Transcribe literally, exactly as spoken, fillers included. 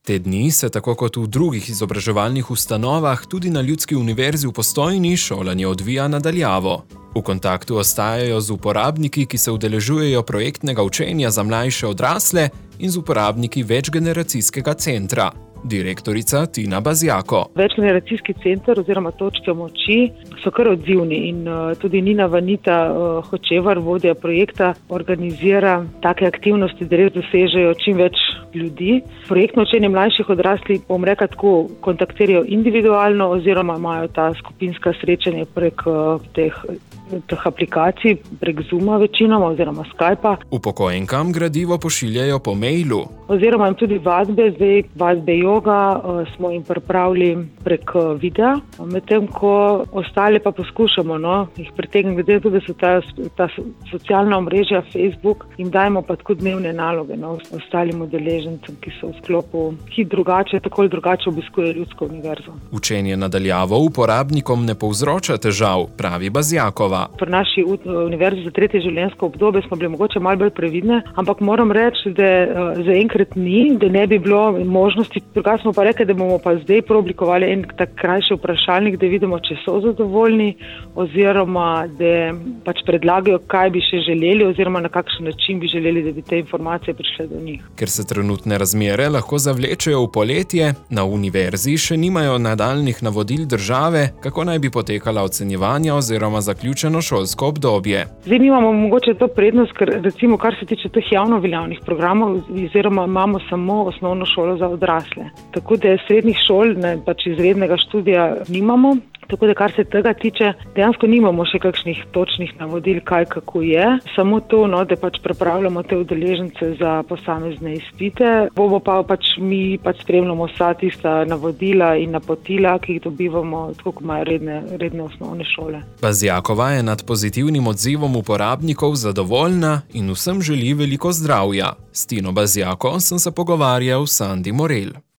Te dni se tako kot v drugih izobraževalnih ustanovah tudi na Ljudski univerzi v Postojni šolanje odvija nadaljavo. V kontaktu ostajajo z uporabniki, ki se udeležujejo projektnega učenja za mlajše odrasle in z uporabniki večgeneracijskega centra. Direktorica Tina Bazjako. Večgeneracijski center oziroma točke moči so kar odzivni in uh, tudi Nina Vanita uh, Hočevar, vodja projekta, organizira take aktivnosti, da res dosežejo čim več ljudi. Projektno učenje mlajših odraslih, bom rekla tako, kontaktirajo individualno oziroma imajo ta skupinska srečanja prek uh, teh teh aplikacij, prek Zooma večinoma oziroma Skypa. Upokojenkam gradivo pošiljajo po mailu. Oziroma jim tudi vadbe, zdaj vadbe joga uh, smo jim pripravili prek uh, videa, medtem ko ostale pa poskušamo, no, jih pritegnemo, glede tudi, da so ta, ta socialna omrežja Facebook, jim dajemo pa tako dnevne naloge, no, ostalim udeležencem, ki so v sklopu, ki drugače, tako ali drugače obiskujejo Ljudsko univerzo. Učenje nadaljavo uporabnikom ne povzroča težav, pravi Bazjakova. Pri naši univerzi za tretje življenjsko obdobje smo bili mogoče malo bolj previdne, ampak moram reči, da zaenkrat ni, da ne bi bilo možnosti. Drugače smo pa rekli, da bomo pa zdaj preoblikovali en tak krajši vprašalnik, da vidimo, če so zadovoljni oziroma da pač predlagajo, kaj bi še želeli oziroma na kakšen način bi želeli, da bi te informacije prišle do njih. Ker se trenutne razmere lahko zavlečejo v poletje, na univerzi še nimajo nadaljnjih navodil države, kako naj bi potekala ocenjevanja oziroma zaključena šolsko obdobje. Zdaj imamo mogoče to prednost, ker recimo, kar se tiče teh javno veljavnih programov, oziroma imamo samo osnovno šolo za odrasle. Tako da srednjih šol, ne, pač izrednega študija nimamo. Tako da, kar se tega tiče, dejansko nimamo še kakšnih točnih navodil, kaj kako je. Samo to, no, da pač pripravljamo te udeležence za posamezne izpite. Bomo pa pač mi pač spremljamo vsa tista navodila in napotila, ki jih dobivamo, tako kot imajo redne, redne osnovne šole. Bazjakova je nad pozitivnim odzivom uporabnikov zadovoljna in vsem želi veliko zdravja. S Tino Bazjako sem se pogovarjal s Sandi Morel.